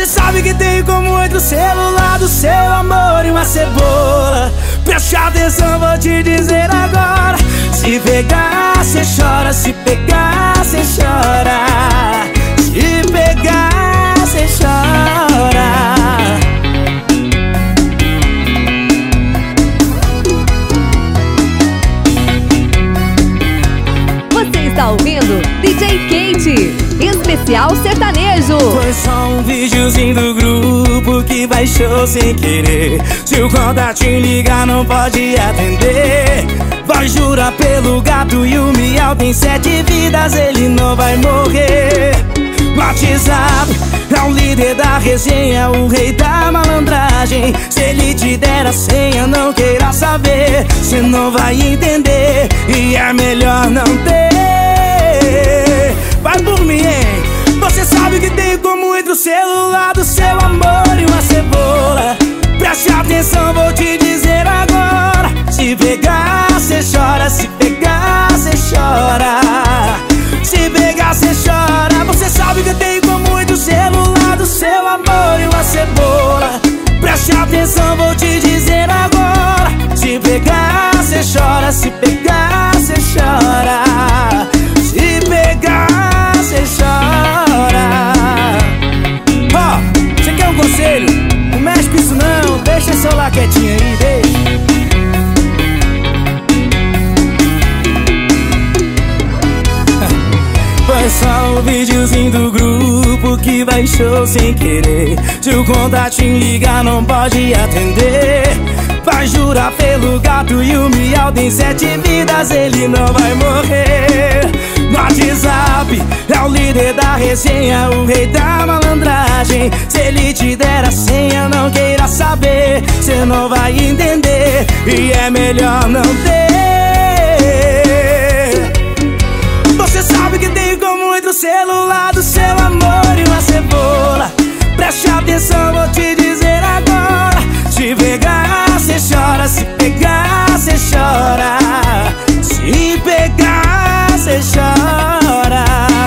Você sabe que tem como entre o celular do seu amor e uma cebola. Preste atenção, vou te dizer agora. Se pegar, cê chora. Se pegar, cê chora. Se pegar, cê chora. Você está ouvindo DJ Kate, especial sertanejo. Foi só um videozinho do grupo que baixou sem querer. Se o contatinho ligar não pode atender. Vai jurar pelo gato e o miau tem 7 vidas, ele não vai morrer. WhatsApp é o líder da resenha, o rei da malandragem. Se ele te der a senha, não queira saber. Cê não vai entender e é melhor não ter. Vai por mim, hein? Você sabe que tem como entre o celular do seu amor e uma cebola. Preste atenção, vou te dizer agora. Se pegar, cê chora. Se pegar, cê chora. Se pegar, cê chora. Você sabe que tem como entre o celular do seu amor e uma cebola. Preste atenção, vou te dizer agora. Se pegar, cê chora. Se pegar, cê chora. Se pegar, cê chora. Ó, você quer um conselho? Não mexe com isso não, deixa o celular quietinho aí, deixa. Foi só um videozinho do grupo que baixou sem querer. Se o contatinho ligar não pode atender. Vai jurar pelo gato e o miau tem 7 vidas, ele não vai morrer. No WhatsApp é o líder da resenha, o rei da malandragem. Se ele te der a senha, não queira saber. Cê não vai entender e é melhor não ter. Você sabe que tem como entre o celular do seu amor e uma cebola. Preste atenção, vou te dizer agora. Se pegar, cê chora. Se pegar, cê chora. Se pegar, cê chora.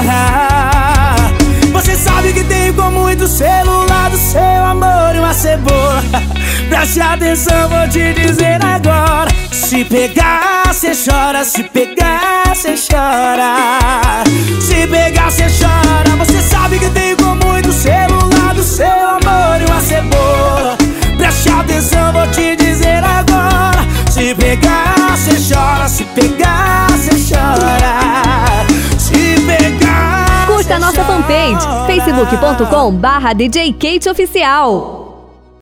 Você sabe que tem como entre o celular do seu amor e uma cebola. Preste atenção, vou te dizer agora. Se pegar, cê chora. Se pegar, cê chora. Se pegar, cê chora. Você sabe que tem como entre o celular do seu amor e uma cebola. Preste atenção, vou te dizer agora. Se pegar, cê chora. Se pegar, cê chora. Se pegar, Curta a nossa fanpage, facebook.com/DJ Kate Oficial.